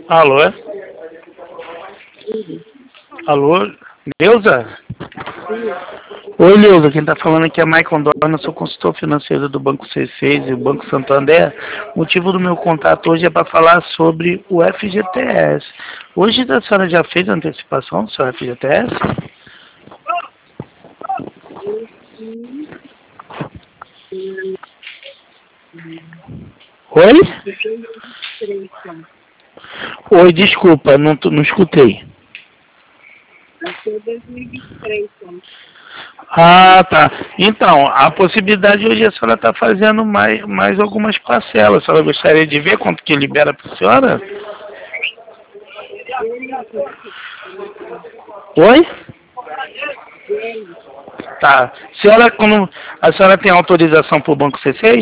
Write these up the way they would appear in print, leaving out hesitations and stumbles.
Alô? Alô? Neuza? Oi, Neuza. Quem está falando aqui é Maicon Dorna, sou consultor financeiro do Banco C6 e do Banco Santander. O motivo do meu contato hoje é para falar sobre o FGTS. Hoje a senhora já fez a antecipação do seu FGTS? Oi? Oi, desculpa, não escutei. Até 2023, Ah, tá. Então, a possibilidade hoje a senhora está fazendo mais algumas parcelas. A senhora gostaria de ver quanto que libera para a senhora? Oi? Tá. A senhora tem autorização para o Banco C6?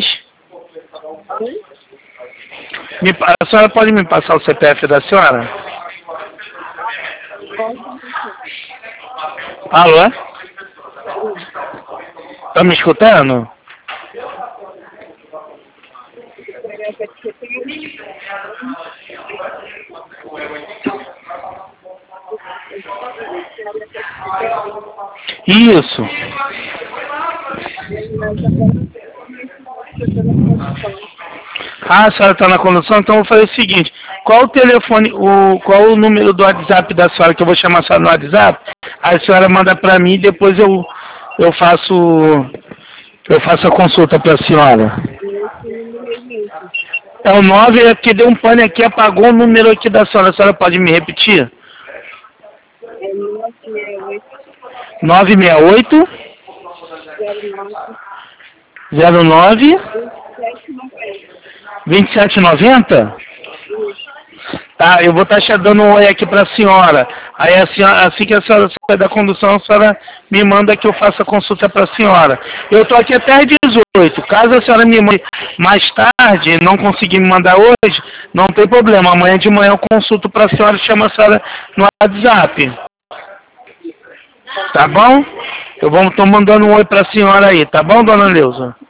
A senhora pode me passar o CPF da senhora? Alô? Tá me escutando? Isso. Ah, a senhora está na condução? Então eu vou fazer o seguinte. Qual o telefone, qual o número do WhatsApp da senhora, que eu vou chamar a senhora no WhatsApp? Aí a senhora manda para mim e depois eu faço a consulta para a senhora. É o 9, é que deu um pane aqui, apagou o número aqui da senhora. A senhora pode me repetir? 968 09 2790? Tá, eu vou estar dando um oi aqui para a senhora. Aí assim que a senhora sair da condução, a senhora me manda que eu faça a consulta para a senhora. Eu estou aqui até às 18. Caso a senhora me mande mais tarde, não conseguir me mandar hoje, não tem problema. Amanhã de manhã eu consulto para a senhora e chamo a senhora no WhatsApp. Tá bom? Estou mandando um oi para a senhora aí, tá bom, dona Neuza?